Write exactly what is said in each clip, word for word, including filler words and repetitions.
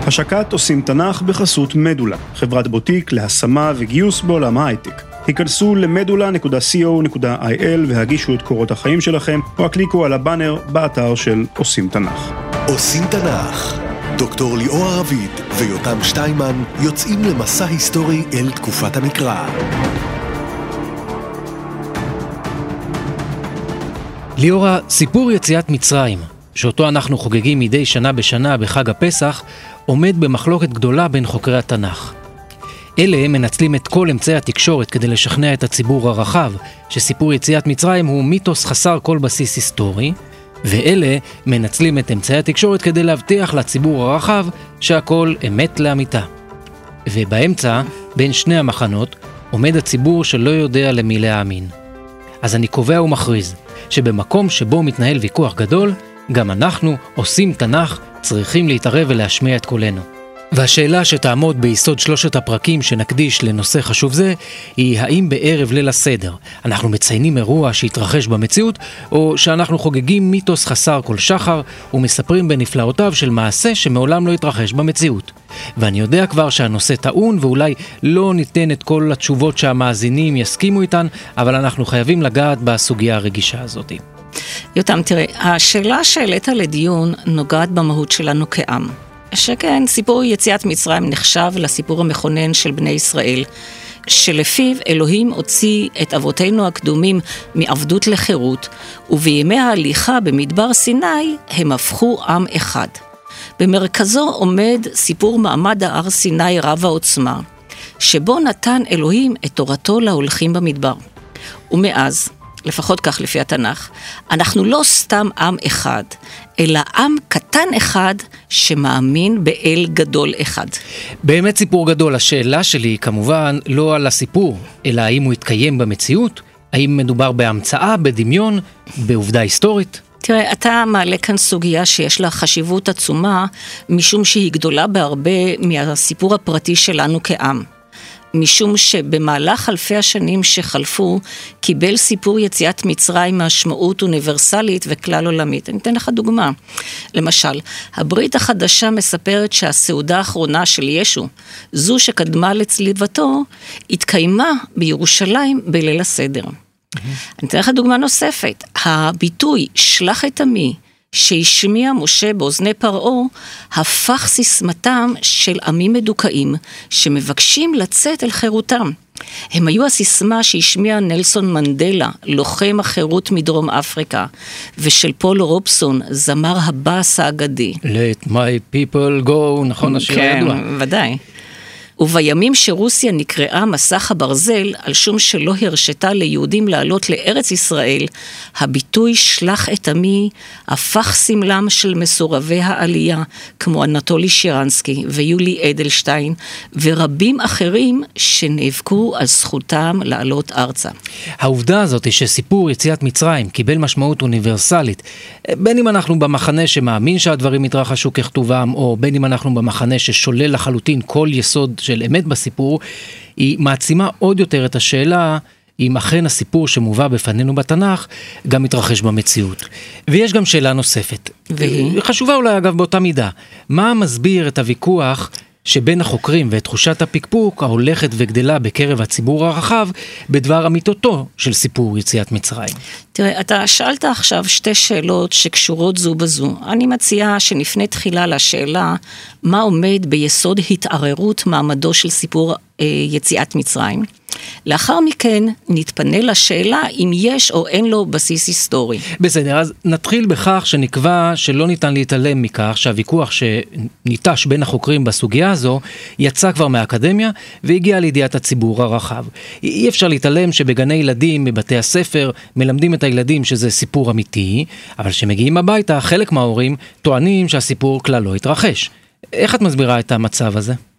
השקת עושים תנ"ך בחסות מדולה, חברת בוטיק להשמה וגיוס בעולם ההייטק. היכנסו למדולה נקודה קו נקודה איי אל והגישו את קורות החיים שלכם, או הקליקו על הבאנר באתר של עושים תנ"ך. עושים תנ"ך. דוקטור ליאור רביד ויותם שטיינמן יוצאים למסע היסטורי אל תקופת המקרא. ליאורה, סיפור יציאת מצרים, שאותו אנחנו חוגגים מדי שנה בשנה בחג הפסח, עומד במחלוקת גדולה בין חוקרי התנ"ך. אלה מנצלים את כל אמצעי התקשורת כדי לשכנע את הציבור הרחב שסיפור יציאת מצרים הוא מיתוס חסר כל בסיס היסטורי, ואלה מנצלים את אמצעי התקשורת כדי להבטיח לציבור הרחב שהכל אמת לאמיתה. ובאמצע, בין שני המחנות, עומד הציבור שלא יודע למי להאמין. אז אני קובע ומכריז שבמקום שבו מתנהל ויכוח גדול, גם אנחנו, עושים תנ"ך, צריכים להתערב ולהשמיע את קולנו. והשאלה שתעמוד ביסוד שלושת הפרקים שנקדיש לנושא חשוב זה, היא האם בערב ליל הסדר אנחנו מציינים אירוע שהתרחש במציאות, או שאנחנו חוגגים מיתוס חסר כל שחר ומספרים בנפלאותיו של מעשה שמעולם לא התרחש במציאות. ואני יודע כבר שהנושא טעון ואולי לא ניתן את כל התשובות שהמאזינים יסכימו איתן, אבל אנחנו חייבים לגעת בסוגיה הרגישה הזאת. יותם, תראה, השאלה שהעלית לדיון נוגעת במהות שלנו כעם. שכן, סיפור יציאת מצרים נחשב לסיפור המכונן של בני ישראל, שלפיו אלוהים הוציא את אבותינו הקדומים מעבדות לחירות, ובימי ההליכה במדבר סיני הם הפכו עם אחד. במרכזו עומד סיפור מעמד ההר סיני רב העוצמה, שבו נתן אלוהים את תורתו להולכים במדבר. ומאז, לפחות כך לפי התנ"ך, אנחנו לא סתם עם אחד, אלא עם קטן אחד שמאמין באל גדול אחד. באמת סיפור גדול. השאלה שלי היא כמובן לא על הסיפור, אלא האם הוא יתקיים במציאות, האם מדובר בהמצאה, בדמיון, בעובדה היסטורית. תראה, אתה מעלה כאן סוגיה שיש לה חשיבות עצומה, משום שהיא גדולה בהרבה מהסיפור הפרטי שלנו כעם. משום שבמהלך אלפי השנים שחלפו, קיבל סיפור יציאת מצרים משמעות אוניברסלית וכלל עולמית. אני אתן לך דוגמה. למשל, הברית החדשה מספרת שהסעודה האחרונה של ישו, זו שקדמה לצליבתו, התקיימה בירושלים בליל הסדר. Mm-hmm. אני אתן לך דוגמה נוספת. הביטוי שלח את עמי, שהשמיע משה באוזני פרעה, הפך סיסמתם של עמים מדוכאים שמבקשים לצאת אל חירותם. הם היו הסיסמה שהשמיע נלסון מנדלה, לוחם החירות מדרום אפריקה, ושל פול רובסון, זמר הבאס האגדי. Let my people go, נכון השיר הידוע. כן, ודאי. ובימים שרוסיה נקראה מסך הברזל, על שום שלא הרשתה ליהודים לעלות לארץ ישראל, הביטוי שלח את עמי הפך סמלם של מסורבי העלייה, כמו אנטולי שירנסקי ויולי אדלשטיין, ורבים אחרים שנאבקו על זכותם לעלות ארצה. העובדה הזאת היא שסיפור יציאת מצרים קיבל משמעות אוניברסלית, בין אם אנחנו במחנה שמאמין שהדברים יתרחשו ככתובם, או בין אם אנחנו במחנה ששולל לחלוטין כל יסוד של אמת בסיפור, היא מעצימה עוד יותר את השאלה אם אכן הסיפור שמובא בפנינו בתנ"ך גם מתרחש במציאות. ויש גם שאלה נוספת. והיא? חשובה אולי אגב באותה מידה. מה מסביר את הוויכוח שבין החוקרים ואת תחושת הפקפוק ההולכת וגדלה בקרב הציבור הרחב בדבר אמיתותו של סיפור יציאת מצרים? תראה, אתה שאלת עכשיו שתי שאלות שקשורות זו בזו. אני מציעה שנפנה תחילה לשאלה מה עומד ביסוד התערערות מעמדו של סיפור אה, יציאת מצרים. לאחר מכן נתפנה לשאלה אם יש או אין לו בסיס היסטורי. בסדר, אז נתחיל בכך שנקבע שלא ניתן להתעלם מכך שהוויכוח שניטש בין החוקרים בסוגיה הזו יצא כבר מהאקדמיה והגיע לידיעת הציבור הרחב. אי אפשר להתעלם שבגני ילדים בבתי הספר מלמדים את הילדים שזה סיפור אמיתי, אבל שמגיעים הביתה חלק מההורים טוענים שהסיפור כלל לא התרחש. איך את מסבירה את המצב הזה?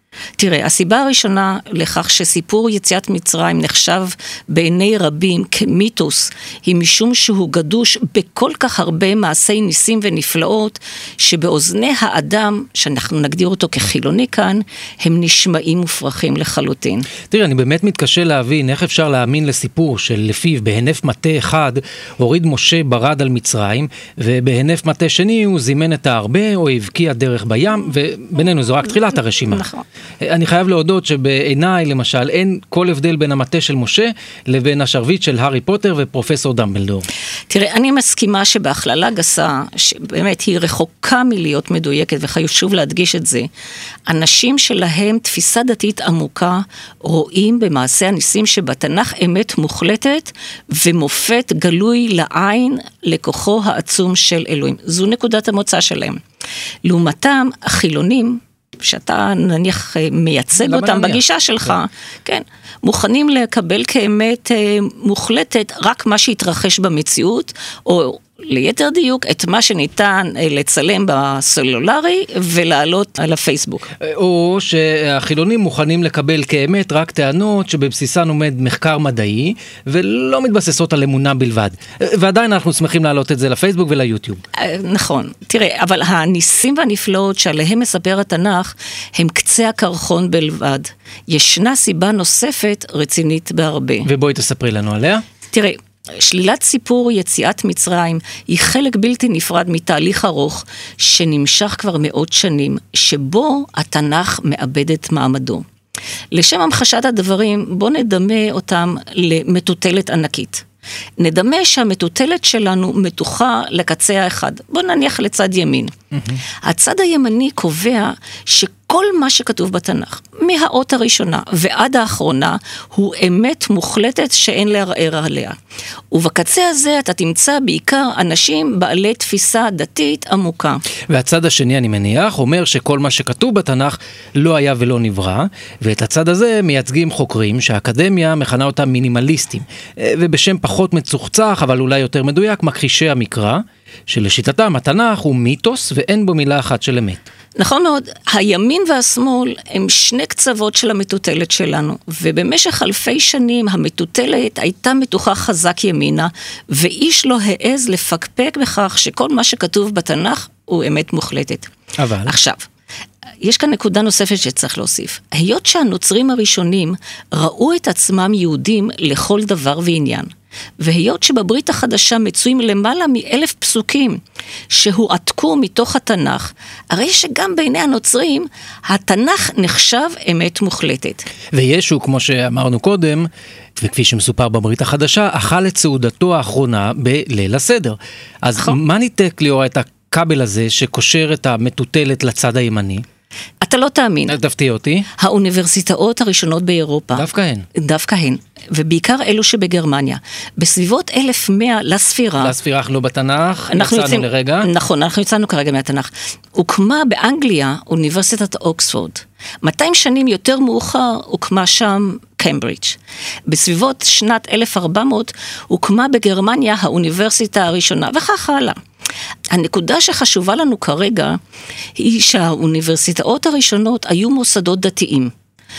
תראה, הסיבה הראשונה לכך שסיפור יציאת מצרים נחשב בעיני רבים כמיתוס, היא משום שהוא גדוש בכל כך הרבה מעשי ניסים ונפלאות, שבאוזני האדם, שאנחנו נגדיר אותו כחילוני כאן, הם נשמעים מופרכים לחלוטין. תראה, אני באמת מתקשה להבין איך אפשר להאמין לסיפור שלפיו בהנף מטה אחד הוריד משה ברד על מצרים, ובהנף מטה שני הוא זימן את ההרבה או הבקיע דרך בים, ובינינו זו רק תחילת הרשימה. נכון. אני חייב להודות שבעיניי, למשל, אין כל הבדל בין המטה של משה לבין השרביט של הארי פוטר ופרופסור דמבלדור. תראה, אני מסכימה שבהכללה גסה, שבאמת היא רחוקה מלהיות מדויקת, וחשוב להדגיש את זה, אנשים שלהם תפיסה דתית עמוקה, רואים במעשה הניסים שבתנ"ך אמת מוחלטת, ומופת גלוי לעין לכוחו העצום של אלוהים. זו נקודת המוצא שלהם. לעומתם, החילונים, שאתה נניח מייצג אותם נניח? בגישה שלך, כן. כן, מוכנים לקבל כאמת מוחלטת רק מה שהתרחש במציאות, או ליתר דיוק את מה שניתן לצלם בסלולרי ולעלות על הפייסבוק. או שהחילונים מוכנים לקבל כאמת רק טענות שבבסיסן עומד מחקר מדעי ולא מתבססות על אמונה בלבד. ועדיין אנחנו שמחים להעלות את זה לפייסבוק וליוטיוב. נכון. תראה, אבל הניסים והנפלאות שעליהם מספר התנ"ך הם קצה הקרחון בלבד. ישנה סיבה נוספת רצינית בהרבה. ובואי תספרי לנו עליה. תראה, שלילת סיפור יציאת מצרים היא חלק בלתי נפרד מתהליך ארוך שנמשך כבר מאות שנים, שבו התנ"ך מאבד את מעמדו. לשם המחשת הדברים, בוא נדמה אותם למטוטלת ענקית. נדמה שהמטוטלת שלנו מתוחה לקצה האחד. בוא נניח לצד ימין. Mm-hmm. הצד הימני קובע שכל מה שכתוב בתנ"ך, מהאות הראשונה ועד האחרונה, הוא אמת מוחלטת שאין לערער עליה. ובקצה הזה אתה תמצא בעיקר אנשים בעלי תפיסה דתית עמוקה. והצד השני, אני מניח, אומר שכל מה שכתוב בתנ"ך לא היה ולא נברא, ואת הצד הזה מייצגים חוקרים שהאקדמיה מכנה אותם מינימליסטים, ובשם פחות מצוחצח, אבל אולי יותר מדויק, מכחישי המקרא, שלשיטתם התנ"ך הוא מיתוס ואין בו מילה אחת של אמת. נכון מאוד, הימין והשמאל הם שני קצוות של המטוטלת שלנו, ובמשך אלפי שנים המטוטלת הייתה מתוחה חזק ימינה, ואיש לא העז לפקפק בכך שכל מה שכתוב בתנ"ך הוא אמת מוחלטת. אבל... עכשיו, יש כאן נקודה נוספת שצריך להוסיף. היות שהנוצרים הראשונים ראו את עצמם יהודים לכל דבר ועניין, והיות שבברית החדשה מצויים למעלה מאלף פסוקים שהועתקו מתוך התנ"ך, הרי שגם בעיני הנוצרים התנ"ך נחשב אמת מוחלטת. וישו, כמו שאמרנו קודם, וכפי שמסופר בברית החדשה, אכל את סעודתו האחרונה בליל הסדר. אז נכון. מה ניתק ליאורה את הכבל הזה שקושר את המטוטלת לצד הימני? אתה לא תאמין. תפתיע אותי. האוניברסיטאות הראשונות באירופה. דווקא הן. דווקא הן. ובעיקר אלו שבגרמניה. בסביבות אלף ומאה לספירה. לספירה אנחנו לא בתנ"ך, יצאנו יוצאים, לרגע. נכון, אנחנו יצאנו כרגע מהתנ"ך. הוקמה באנגליה אוניברסיטת אוקספורד. מאתיים שנים יותר מאוחר הוקמה שם קיימברידג'. בסביבות שנת אלף וארבע מאות הוקמה בגרמניה האוניברסיטה הראשונה, וכך הלאה. הנקודה שחשובה לנו כרגע היא שהאוניברסיטאות הראשונות היו מוסדות דתיים,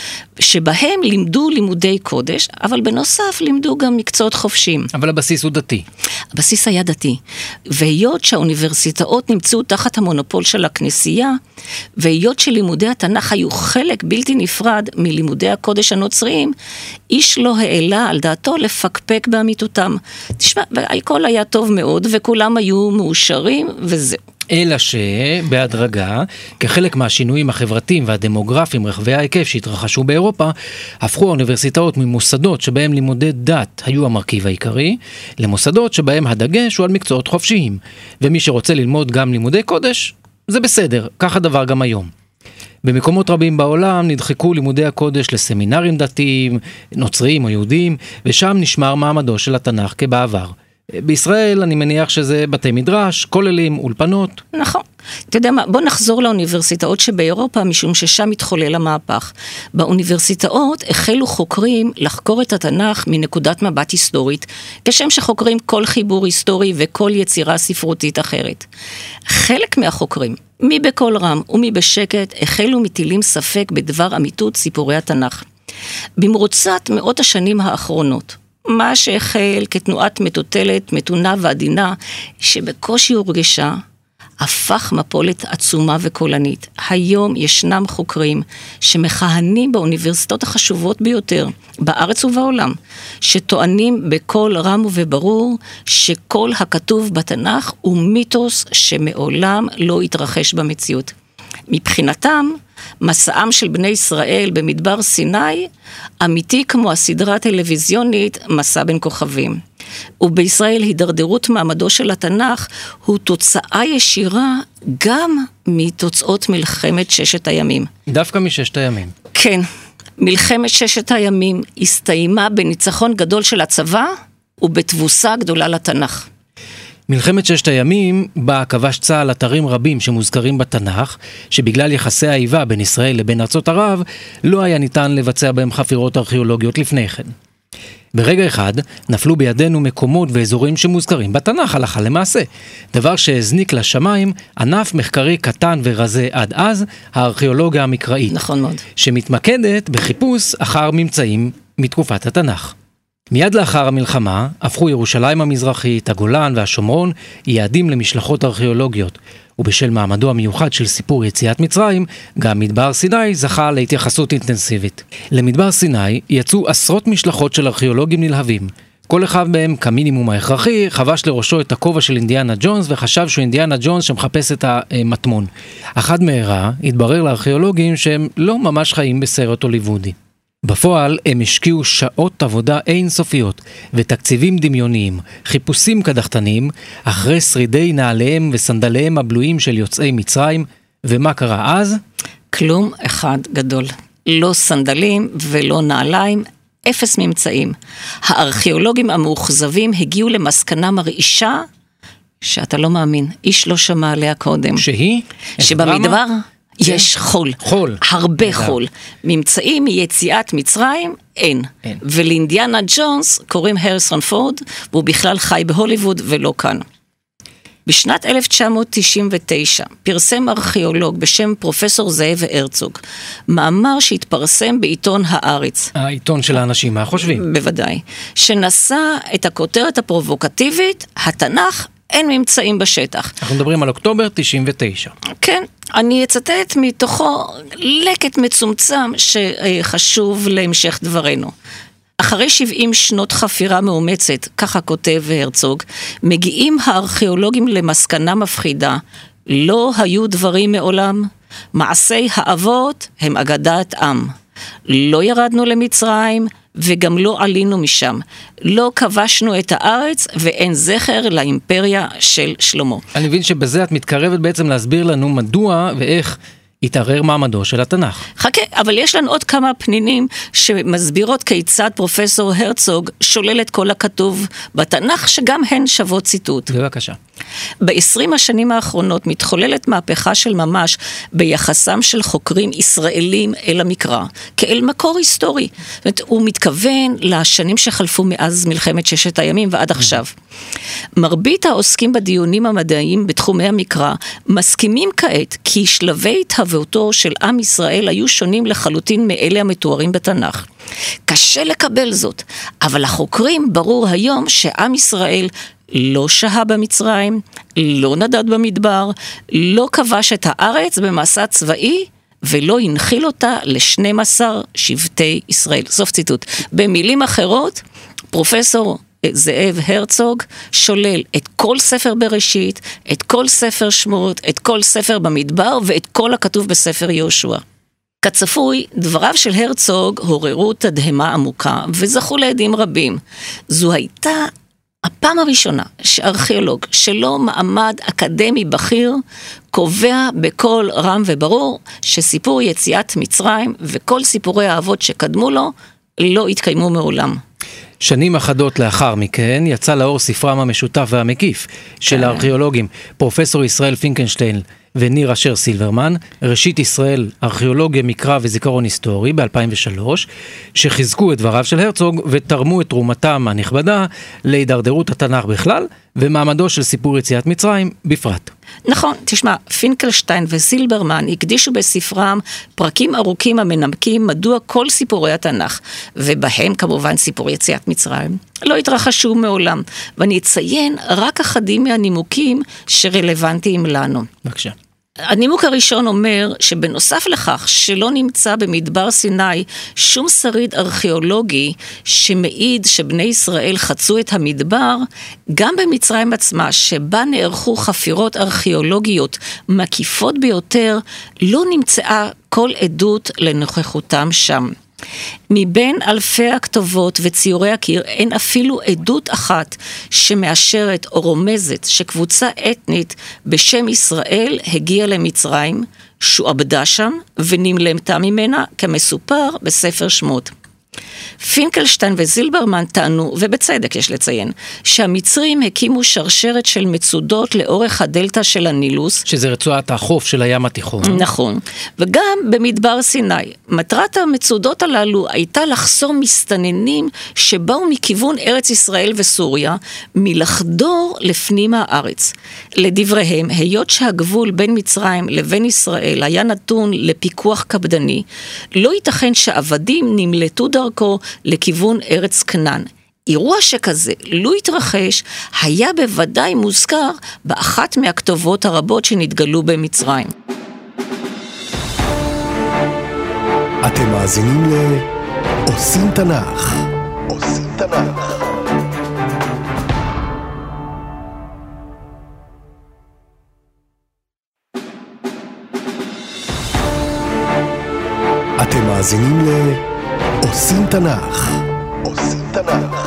שבהם לימדו לימודי קודש, אבל בנוסף לימדו גם מקצועות חופשיים. אבל הבסיס הוא דתי. הבסיס היה דתי. והיות שהאוניברסיטאות נמצאו תחת המונופול של הכנסייה, והיות שלימודי התנ"ך היו חלק בלתי נפרד מלימודי הקודש הנוצריים, איש לא העלה על דעתו לפקפק באמיתותם. תשמע, והכל היה טוב מאוד, וכולם היו מאושרים, וזהו. אלא שבהדרגה, כחלק מהשינויים החברתיים והדמוגרפיים רחבי ההיקף שהתרחשו באירופה, הפכו האוניברסיטאות ממוסדות שבהם לימודי דת היו המרכיב העיקרי, למוסדות שבהם הדגש הוא על מקצועות חופשיים. ומי שרוצה ללמוד גם לימודי קודש, זה בסדר, כך הדבר גם היום. במקומות רבים בעולם נדחקו לימודי הקודש לסמינרים דתיים, נוצריים או יהודיים, ושם נשמר מעמדו של התנ"ך כבעבר. בישראל אני מניח שזה בתי מדרש, כוללים, אולפנות. נכון. אתה יודע מה, בוא נחזור לאוניברסיטאות שבאירופה, משום ששם מתחולל המהפך. באוניברסיטאות החלו חוקרים לחקור את התנ"ך מנקודת מבט היסטורית, כשם שחוקרים כל חיבור היסטורי וכל יצירה ספרותית אחרת. חלק מהחוקרים, מי בכל רם ומי בשקט, החלו מטילים ספק בדבר אמיתות סיפורי התנ"ך. במרוצת מאות השנים האחרונות, מה שהחל כתנועת מטוטלת, מתונה ועדינה, שבקושי הורגשה, הפך מפולת עצומה וקולנית. היום ישנם חוקרים שמכהנים באוניברסיטאות החשובות ביותר, בארץ ובעולם, שטוענים בכל רם וברור שכל הכתוב בתנ"ך הוא מיתוס שמעולם לא התרחש במציאות. מבחינתם, מסעם של בני ישראל במדבר סיני, אמיתי כמו הסדרה הטלוויזיונית מסע בין כוכבים. ובישראל הידרדרות מעמדו של התנ"ך הוא תוצאה ישירה גם מתוצאות מלחמת ששת הימים. דווקא מששת הימים. כן, מלחמת ששת הימים הסתיימה בניצחון גדול של הצבא ובתבוסה גדולה לתנ"ך. מלחמת ששת הימים בה כבש צה"ל אתרים רבים שמוזכרים בתנ"ך, שבגלל יחסי האיבה בין ישראל לבין ארצות ערב, לא היה ניתן לבצע בהם חפירות ארכיאולוגיות לפני כן. ברגע אחד נפלו בידינו מקומות ואזורים שמוזכרים בתנ"ך הלכה למעשה, דבר שהזניק לשמיים ענף מחקרי קטן ורזה עד אז, הארכיאולוגיה המקראית. נכון מאוד. שמתמקדת בחיפוש אחר ממצאים מתקופת התנ"ך. מיד לאחר המלחמה הפכו ירושלים המזרחית, הגולן והשומרון יעדים למשלחות ארכיאולוגיות, ובשל מעמדו המיוחד של סיפור יציאת מצרים, גם מדבר סיני זכה להתייחסות אינטנסיבית. למדבר סיני יצאו עשרות משלחות של ארכיאולוגים נלהבים. כל אחד מהם, כמינימום ההכרחי, חבש לראשו את הכובע של אינדיאנה ג'ונס וחשב שהוא אינדיאנה ג'ונס שמחפש את המטמון. אחד מהרה התברר לארכיאולוגים שהם לא ממש חיים בסרט הוליוודי. בפועל הם השקיעו שעות עבודה אינסופיות ותקציבים דמיוניים, חיפושים קדחתניים, אחרי שרידי נעליהם וסנדליהם הבלויים של יוצאי מצרים, ומה קרה אז? כלום אחד גדול. לא סנדלים ולא נעליים, אפס ממצאים. הארכיאולוגים המאוכזבים הגיעו למסקנה מרעישה, שאתה לא מאמין, איש לא שמע עליה קודם. שהיא? שבמדבר יש חול. חול. הרבה חול. ממצאים מיציאת מצרים, אין. אין. ולאינדיאנה ג'ונס קוראים הריסון פורד, והוא בכלל חי בהוליווד ולא כאן. בשנת אלף תשע מאות תשעים ותשע פרסם ארכיאולוג בשם פרופסור זאב הרצוג, מאמר שהתפרסם בעיתון הארץ. העיתון של האנשים, מה חושבים? בוודאי. שנשא את הכותרת הפרובוקטיבית, התנ"ך אין ממצאים בשטח. אנחנו מדברים על אוקטובר תשעים ותשע. כן, אני אצטט מתוכו לקט מצומצם שחשוב להמשך דברנו. אחרי שבעים שנות חפירה מאומצת, ככה כותב הרצוג, מגיעים הארכיאולוגים למסקנה מפחידה, לא היו דברים מעולם, מעשי האבות הם אגדת עם. לא ירדנו למצרים וגם לא עלינו משם. לא כבשנו את הארץ ואין זכר לאימפריה של שלמה. אני מבין שבזה את מתקרבת בעצם להסביר לנו מדוע ואיך התערער מעמדו של התנ"ך. חכה, אבל יש לנו עוד כמה פנינים שמסבירות כיצד פרופסור הרצוג שולל את כל הכתוב בתנ"ך, שגם הן שוות ציטוט. בבקשה. ב-עשרים השנים האחרונות מתחוללת מהפכה של ממש ביחסם של חוקרים ישראלים אל המקרא, כאל מקור היסטורי. זאת אומרת, הוא מתכוון לשנים שחלפו מאז מלחמת ששת הימים ועד עכשיו. מרבית העוסקים בדיונים המדעיים בתחומי המקרא מסכימים כעת כי שלבי התהוותו של עם ישראל היו שונים לחלוטין מאלה המתוארים בתנ"ך. קשה לקבל זאת, אבל החוקרים ברור היום שעם ישראל לא שהה במצרים, לא נדד במדבר, לא כבש את הארץ במסע צבאי, ולא הנחיל אותה ל-שנים עשר שבטי ישראל. סוף ציטוט. במילים אחרות, פרופסור זאב הרצוג שולל את כל ספר בראשית, את כל ספר שמות, את כל ספר במדבר, ואת כל הכתוב בספר יהושע. כצפוי, דבריו של הרצוג עוררו תדהמה עמוקה, וזכו לעדים רבים. זו הייתה הפעם הראשונה שארכיאולוג שלא מעמד אקדמי בכיר קובע בכל רם וברור שסיפור יציאת מצרים וכל סיפורי האבות שקדמו לו לא התקיימו מעולם. שנים אחדות לאחר מכן יצא לאור ספרם המשותף והמקיף של הארכיאולוגים פרופסור ישראל פינקלשטיין וניר אשר סילברמן, ראשית ישראל, ארכיאולוגיה, מקרא וזיכרון היסטורי ב-אלפיים ושלוש, שחיזקו את דבריו של הרצוג ותרמו את תרומתם הנכבדה להידרדרות התנ"ך בכלל ומעמדו של סיפור יציאת מצרים בפרט. נכון, תשמע, פינקלשטיין וסילברמן הקדישו בספרם פרקים ארוכים המנמקים מדוע כל סיפורי התנ"ך, ובהם כמובן סיפור יציאת מצרים, לא התרחשו מעולם, ואני אציין רק אחדים מהנימוקים שרלוונטיים לנו. בבקשה. הנימוק הראשון אומר שבנוסף לכך שלא נמצא במדבר סיני שום שריד ארכיאולוגי שמעיד שבני ישראל חצו את המדבר, גם במצרים עצמה שבה נערכו חפירות ארכיאולוגיות מקיפות ביותר, לא נמצאה כל עדות לנוכחותם שם. מבין אלפי הכתובות וציורי הקיר אין אפילו עדות אחת שמאשרת או רומזת שקבוצה אתנית בשם ישראל הגיעה למצרים, שועבדה שם ונמלטה ממנה כמסופר בספר שמות. פינקלשטיין וזילברמן טענו, ובצדק יש לציין, שהמצרים הקימו שרשרת של מצודות לאורך הדלטה של הנילוס. שזה רצועת החוף של הים התיכון. נכון. וגם במדבר סיני. מטרת המצודות הללו הייתה לחסום מסתננים שבאו מכיוון ארץ ישראל וסוריה, מלחדור לפנים הארץ. לדבריהם, היות שהגבול בין מצרים לבין ישראל היה נתון לפיקוח קפדני, לא ייתכן שעבדים נמלטו דרכו לכיוון ארץ כנען. אירוע שכזה לא התרחש, היה בוודאי מוזכר באחת מהכתובות הרבות שנתגלו במצרים. אתם מאזינים ל... עושים תנ"ך. עושים תנ"ך. אתם מאזינים ל... עושים תנ"ך. עושים תנ"ך.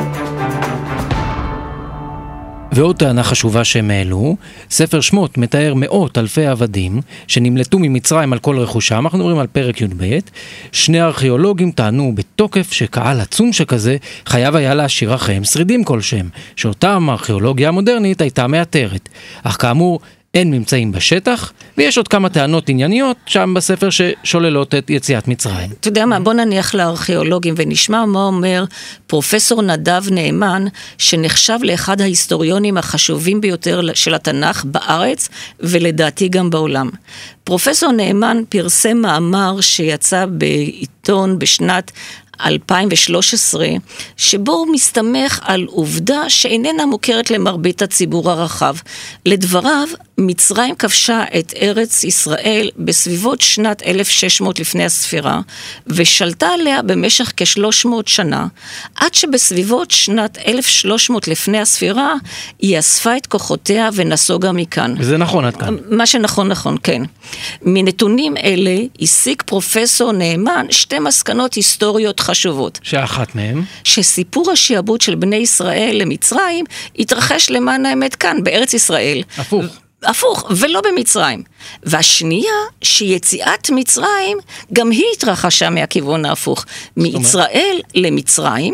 ועוד טענה חשובה שהם העלו, ספר שמות מתאר מאות אלפי עבדים שנמלטו ממצרים על כל רכושם, אנחנו מדברים על פרק י' ב', שני ארכיאולוגים טענו בתוקף שקהל עצום שכזה חייב היה להשאיר אחריהם שרידים כלשהם, שאותם הארכיאולוגיה המודרנית הייתה מאתרת, אך כאמור אין ממצאים בשטח, ויש עוד כמה טענות ענייניות שם בספר ששוללות את יציאת מצרים. אתה יודע מה, בוא נניח לארכיאולוגים ונשמע מה אומר פרופסור נדב נאמן, שנחשב לאחד ההיסטוריונים החשובים ביותר של התנ"ך בארץ, ולדעתי גם בעולם. פרופסור נאמן פרסם מאמר שיצא בעיתון בשנת אלפיים ושלוש עשרה, שבו הוא מסתמך על עובדה שאיננה מוכרת למרבית הציבור הרחב. לדבריו, מצרים כבשה את ארץ ישראל בסביבות שנת אלף ושש מאות לפני הספירה, ושלטה עליה במשך כ-שלוש מאות שנה, עד שבסביבות שנת אלף ושלוש מאות לפני הספירה, היא אספה את כוחותיה ונסוגה מכאן. וזה נכון עד כאן. מה שנכון נכון, כן. מנתונים אלה הסיק פרופסור נאמן שתי מסקנות היסטוריות חשובות. שאחת מהם? שסיפור השיעבוד של בני ישראל למצרים התרחש למען האמת כאן, בארץ ישראל. הפוך. הפוך, ולא במצרים. והשנייה, שיציאת מצרים, גם היא התרחשה מהכיוון ההפוך. מישראל למצרים,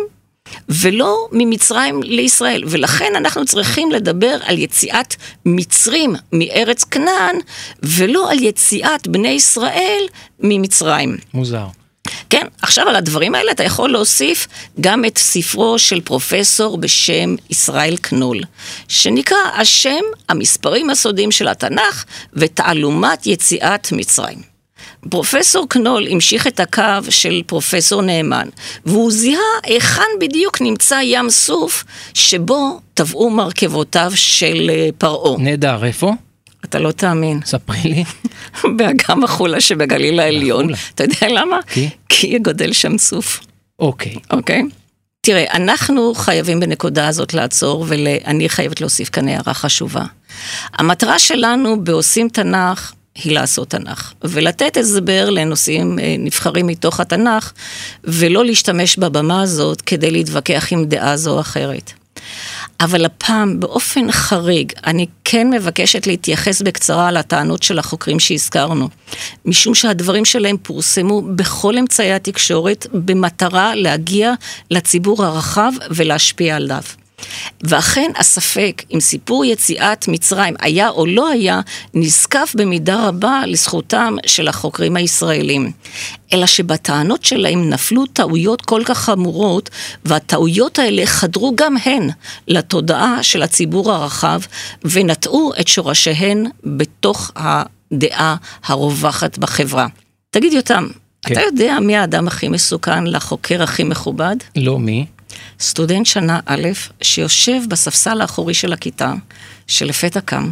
ולא ממצרים לישראל. ולכן אנחנו צריכים לדבר על יציאת מצרים מארץ כנען, ולא על יציאת בני ישראל ממצרים. מוזר. כן, עכשיו על הדברים האלה אתה יכול להוסיף גם את ספרו של פרופסור בשם ישראל קנול, שנקרא השם, המספרים הסודיים של התנ"ך ותעלומת יציאת מצרים. פרופסור קנול המשיך את הקו של פרופסור נאמן, והוא זיהה היכן בדיוק נמצא ים סוף שבו טבעו מרכבותיו של פרעה. נהדר, איפה? אתה לא תאמין. ספרי לי. באגם החולה שבגליל העליון. אתה יודע למה? כי? כי גודל שם סוף. אוקיי. אוקיי? תראה, אנחנו חייבים בנקודה הזאת לעצור, ואני חייבת להוסיף כאן הערה חשובה. המטרה שלנו בעושים תנ"ך היא לעשות תנ"ך, ולתת הסבר לנושאים נבחרים מתוך התנ"ך, ולא להשתמש בבמה הזאת כדי להתווכח עם דעה זו או אחרת. אבל הפעם באופן חריג, אני כן מבקשת להתייחס בקצרה על הטענות של החוקרים שהזכרנו, משום שהדברים שלהם פורסמו בכל אמצעי התקשורת, במטרה להגיע לציבור הרחב ולהשפיע עליו. ואכן הספק אם סיפור יציאת מצרים היה או לא היה, נזקף במידה רבה לזכותם של החוקרים הישראלים. אלא שבטענות שלהם נפלו טעויות כל כך חמורות, והטעויות האלה חדרו גם הן לתודעה של הציבור הרחב, ונטעו את שורשיהן בתוך הדעה הרווחת בחברה. תגיד יותם, כן. אתה יודע מי האדם הכי מסוכן לחוקר הכי מכובד? לא, מי? סטודנט שנה א' שיושב בספסל האחורי של הכיתה, שלפתע קם,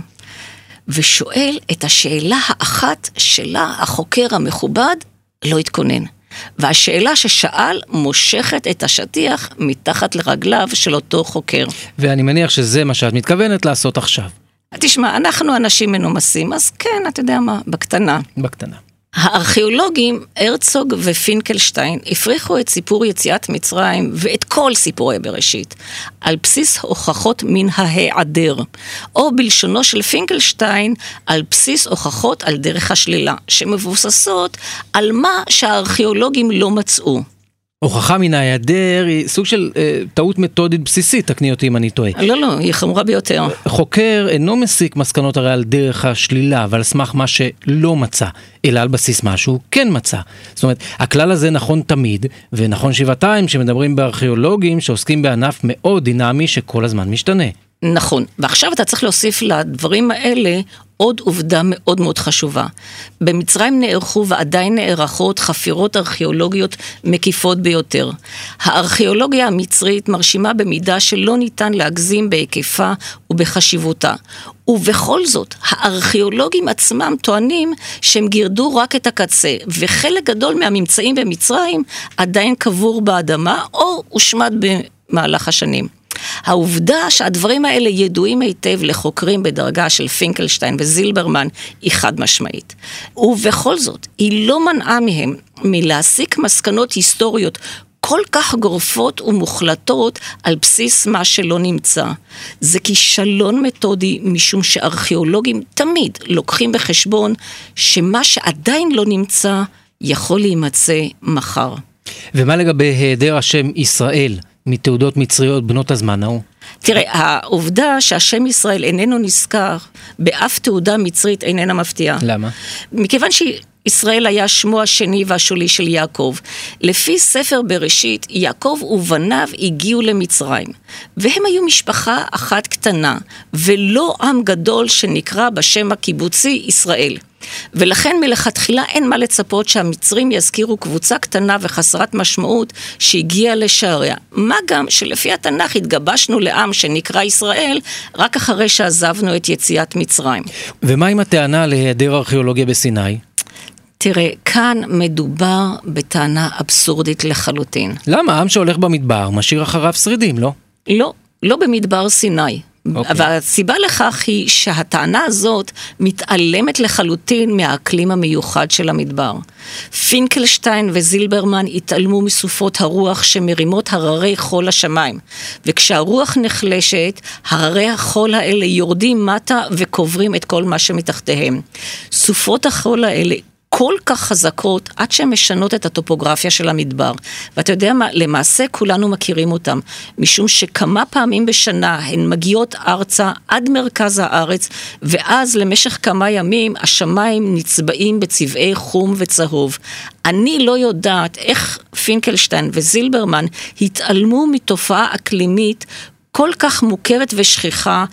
ושואל את השאלה האחת שלה החוקר המכובד לא התכונן. והשאלה ששאל מושכת את השטיח מתחת לרגליו של אותו חוקר. ואני מניח שזה מה שאת מתכוונת לעשות עכשיו. תשמע, אנחנו אנשים מנומסים, אז כן, אתה יודע מה, בקטנה. בקטנה. הארכיאולוגים הרצוג ופינקלשטיין הפריחו את סיפור יציאת מצרים ואת כל סיפורי בראשית על בסיס הוכחות מן ההיעדר, או בלשונו של פינקלשטיין על בסיס הוכחות על דרך השלילה, שמבוססות על מה שהארכיאולוגים לא מצאו. הוכחה מן ההיעדר היא סוג של אה, טעות מתודית בסיסית, תקני אותי אם אני טועה. לא, לא, היא חמורה ביותר. חוקר אינו מסיק מסקנות הרי על דרך השלילה, אבל סמך מה שלא מצא, אלא על בסיס מה שהוא כן מצא. זאת אומרת, הכלל הזה נכון תמיד, ונכון שבעתיים שמדברים בארכיאולוגים שעוסקים בענף מאוד דינמי שכל הזמן משתנה. נכון, ועכשיו אתה צריך להוסיף לדברים האלה עוד עובדה מאוד מאוד חשובה. במצרים נערכו ועדיין נערכות חפירות ארכיאולוגיות מקיפות ביותר. הארכיאולוגיה המצרית מרשימה במידה שלא ניתן להגזים בהיקפה ובחשיבותה. ובכל זאת, הארכיאולוגים עצמם טוענים שהם גירדו רק את הקצה, וחלק גדול מהממצאים במצרים עדיין קבור באדמה או הושמד במהלך השנים. העובדה שהדברים האלה ידועים היטב לחוקרים בדרגה של פינקלשטיין וזילברמן היא חד משמעית. ובכל זאת, היא לא מנעה מהם מלהסיק מסקנות היסטוריות כל כך גורפות ומוחלטות על בסיס מה שלא נמצא. זה כישלון מתודי משום שארכיאולוגים תמיד לוקחים בחשבון שמה שעדיין לא נמצא יכול להימצא מחר. ומה לגבי היעדר השם ישראל מתעודות מצריות בנות הזמן ההוא? תראה, העובדה שהשם ישראל איננו נזכר באף תעודה מצרית איננה מפתיעה. למה? מכיוון שישראל היה שמו השני והשולי של יעקב. לפי ספר בראשית, יעקב ובניו הגיעו למצרים, והם היו משפחה אחת קטנה, ולא עם גדול שנקרא בשם הקיבוצי ישראל. ולכן מלכתחילה אין מה לצפות שהמצרים יזכירו קבוצה קטנה וחסרת משמעות שהגיעה לשעריה. מה גם שלפי התנ"ך התגבשנו לעם שנקרא ישראל רק אחרי שעזבנו את יציאת מצרים. ומה עם הטענה להיעדר ארכיאולוגיה בסיני? תראה, כאן מדובר בטענה אבסורדית לחלוטין. למה? עם שהולך במדבר משאיר אחריו שרידים, לא? לא, לא במדבר סיני. Okay. והסיבה לכך היא שהטענה הזאת מתעלמת לחלוטין מהאקלים המיוחד של המדבר. פינקלשטיין וזילברמן התעלמו מסופות הרוח שמרימות הררי חול השמיים, וכשהרוח נחלשת, הררי החול האלה יורדים מטה וקוברים את כל מה שמתחתיהם. סופות החול האלה כל כך חזקות עד שהן משנות את הטופוגרפיה של המדבר. ואתה יודע מה, למעשה כולנו מכירים אותם, משום שכמה פעמים בשנה הן מגיעות ארצה עד מרכז הארץ, ואז למשך כמה ימים השמיים נצבעים בצבעי חום וצהוב. אני לא יודעת איך פינקלשטיין וזילברמן התעלמו מתופעה אקלימית כל כך מוכרת ושכיחה,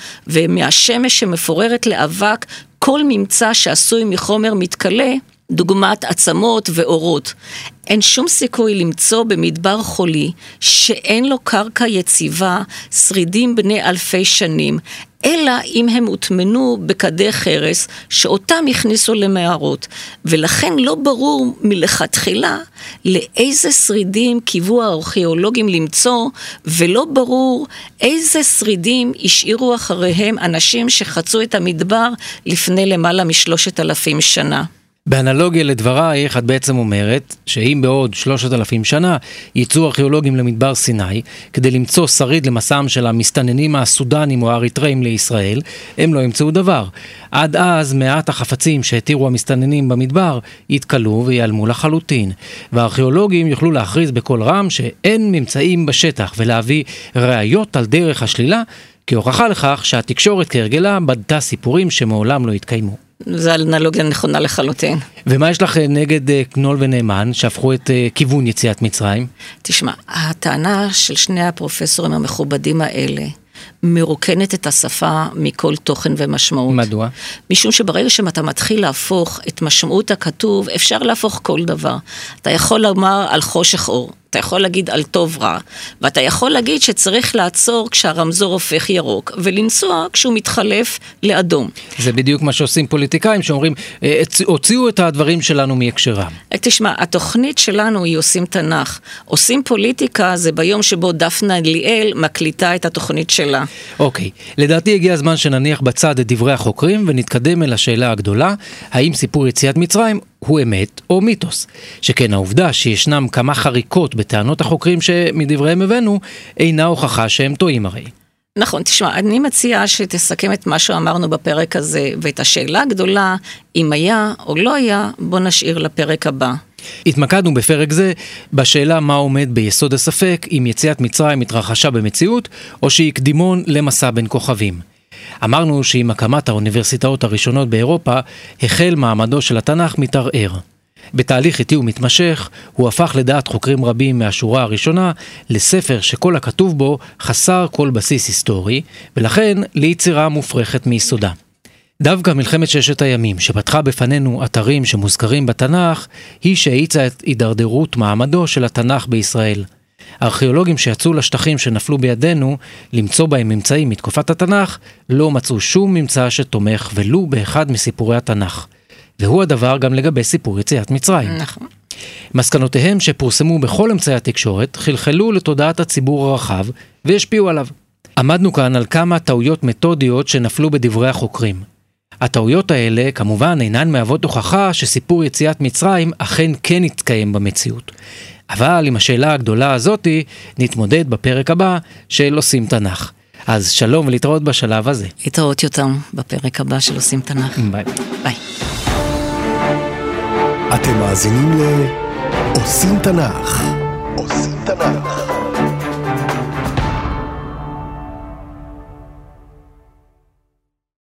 ומהשמש שמפוררת לאבק כל ממצא שעשוי מחומר מתקלה, דוגמת עצמות ואורות. אין שום סיכוי למצוא במדבר חולי שאין לו קרקע יציבה, שרידים בני אלפי שנים, אלא אם הם הוטמנו בקדי חרס שאותם הכניסו למערות, ולכן לא ברור מלכתחילה לאיזה שרידים קיוו הארכיאולוגים למצוא, ולא ברור איזה שרידים השאירו אחריהם אנשים שחצו את המדבר לפני למעלה משלושת אלפים שנה. באנלוגיה לדברייך, את בעצם אומרת שאם בעוד שלושת אלפים שנה יצאו ארכיאולוגים למדבר סיני כדי למצוא שריד למסעם של המסתננים הסודנים או האריתראים לישראל, הם לא ימצאו דבר. עד אז מעט החפצים שהתירו המסתננים במדבר יתקלו ויעלמו לחלוטין, והארכיאולוגים יוכלו להכריז בכל רם שאין ממצאים בשטח ולהביא ראיות על דרך השלילה, כהוכחה לכך שהתקשורת כהרגלה בדתה סיפורים שמעולם לא התקיימו. זו אנלוגיה נכונה לחלוטין. ומה יש לך נגד קנול ונאמן שהפכו את כיוון יציאת מצרים? תשמע, הטענה של שני הפרופסורים המכובדים האלה מרוקנת את השפה מכל תוכן ומשמעות. מדוע? משום שברגע שאתה מתחיל להפוך את משמעות הכתוב, אפשר להפוך כל דבר. אתה יכול לומר על חושך אור, אתה יכול להגיד על טוב רע, ואתה יכול להגיד שצריך לעצור כשהרמזור הופך ירוק, ולנסוע כשהוא מתחלף לאדום. זה בדיוק מה שעושים פוליטיקאים, שאומרים, הוציאו את הדברים שלנו מהקשרם. תשמע, התוכנית שלנו היא עושים תנ"ך. עושים פוליטיקה זה ביום שבו דפנה ליאל מקליטה את התוכנית שלה. אוקיי, לדעתי הגיע הזמן שנניח בצד את דברי החוקרים, ונתקדם אל השאלה הגדולה, האם סיפור יציאת מצרים הוא אמת או מיתוס? שכן העובדה שישנם כמה חריקות בטענות החוקרים שמדבריהם הבאנו, אינה הוכחה שהם טועים הרי. נכון, תשמע, אני מציעה שתסכם את מה שאמרנו בפרק הזה, ואת השאלה הגדולה, אם היה או לא היה, בוא נשאיר לפרק הבא. התמקדנו בפרק זה בשאלה מה עומד ביסוד הספק, אם יציאת מצרים התרחשה במציאות, או שהיא קדימון למסע בין כוכבים. אמרנו שעם הקמת האוניברסיטאות הראשונות באירופה, החל מעמדו של התנ"ך מתערער. בתהליך איטי ומתמשך, הוא הפך לדעת חוקרים רבים מהשורה הראשונה, לספר שכל הכתוב בו חסר כל בסיס היסטורי, ולכן ליצירה מופרכת מיסודה. דווקא מלחמת ששת הימים, שפתחה בפנינו אתרים שמוזכרים בתנ"ך, היא שהאיצה את הידרדרות מעמדו של התנ"ך בישראל. הארכיאולוגים שיצאו לשטחים שנפלו בידינו למצוא בהם ממצאים מתקופת התנ"ך, לא מצאו שום ממצא שתומך ולו באחד מסיפורי התנ"ך. והוא הדבר גם לגבי סיפור יציאת מצרים. נכון. מסקנותיהם שפורסמו בכל אמצעי התקשורת חלחלו לתודעת הציבור הרחב והשפיעו עליו. עמדנו כאן על כמה טעויות מתודיות שנפלו בדברי החוקרים. הטעויות האלה כמובן אינן מהוות הוכחה שסיפור יציאת מצרים אכן כן יתקיים במציאות. אבל עם השאלה הגדולה הזאת נתמודד בפרק הבא של עושים תנ"ך. אז שלום ולהתראות בשלב הזה. להתראות יותם בפרק הבא של עושים תנ"ך. ביי. ביי. אתם מאזינים ל עושים תנ"ך. עושים תנ"ך.